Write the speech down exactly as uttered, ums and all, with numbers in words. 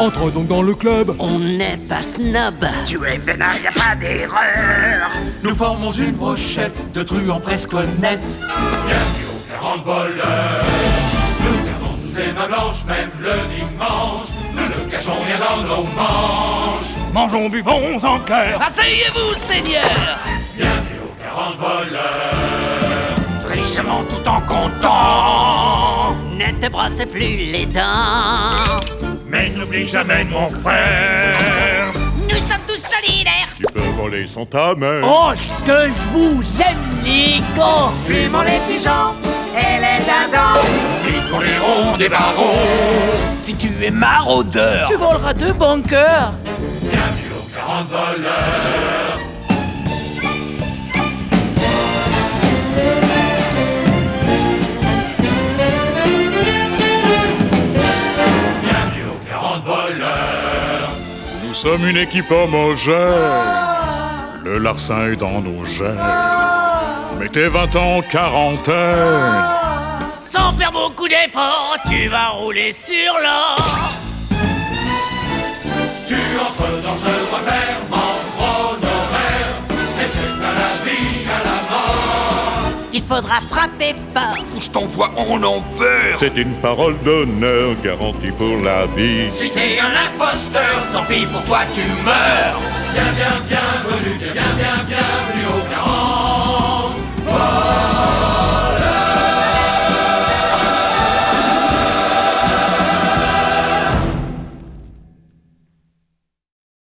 Entre donc dans le club. On n'est pas snob. Tu es vénard, y a pas d'erreur. Nous formons une brochette de truands presque honnêtes. Bienvenue aux quarante voleurs. Nous gardons tous les mains blanches, même le dimanche. Nous ne cachons rien dans nos manches. Mangeons, buvons en cœur. Asseyez-vous, seigneur. Bienvenue aux quarante voleurs. Richement tout en comptant. Ne te brosse plus les dents. Mais n'oublie jamais mon frère. Nous sommes tous solidaires. Tu peux voler sans ta mère. Oh, ce que je vous aime, les gars! Fumons les pigeons et les dindons. Piquons les ronds des barreaux. Si tu es maraudeur, tu voleras deux bunkers. Bienvenue aux quarante voleurs. Bienvenue aux quarante voleurs. Nous sommes une équipe homogène. Le larcin est dans nos gènes. Mettez vingt ans en quarantaine. Sans faire beaucoup d'efforts, tu vas rouler sur l'or. Tu entres dans ce referment honoraire. Et c'est à la vie, à la mort. Il faudra frapper fort. Je t'envoie en enfer. C'est une parole d'honneur garantie pour la vie. Si t'es un imposteur, tant pis pour toi, tu meurs. Bien, bien, bienvenue.